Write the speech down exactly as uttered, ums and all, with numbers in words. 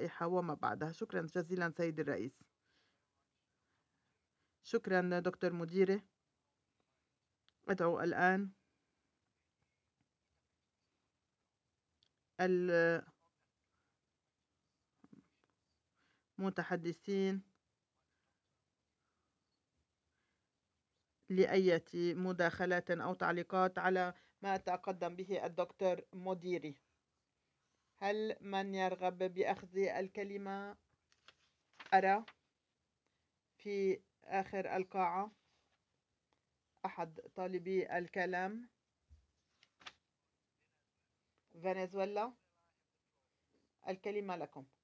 اللائحة وما بعدها. شكرا جزيلا سيد الرئيس. شكرا دكتور مديرة. أدعو الآن المتحدثين لأية مداخلات أو تعليقات على ما تقدم به الدكتور مديري. هل من يرغب بأخذ الكلمة؟ أرى في آخر القاعة أحد طالبي الكلام. فنزويلا، الكلمة لكم.